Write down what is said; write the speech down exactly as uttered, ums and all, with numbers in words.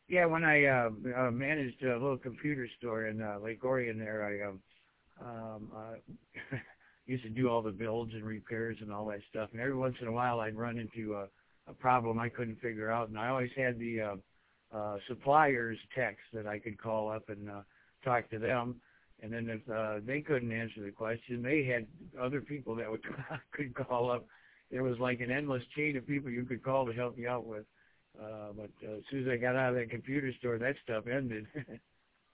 Yeah, when I uh, uh, managed a little computer store in uh, Lake Orion there, I um, um, uh, used to do all the builds and repairs and all that stuff. And every once in a while, I'd run into a, a problem I couldn't figure out, and I always had the uh, uh, suppliers text that I could call up and uh, talk to them. And then if uh, they couldn't answer the question, they had other people that would could call up. There was like an endless chain of people you could call to help you out with. Uh, but uh, as soon as I got out of that computer store, that stuff ended.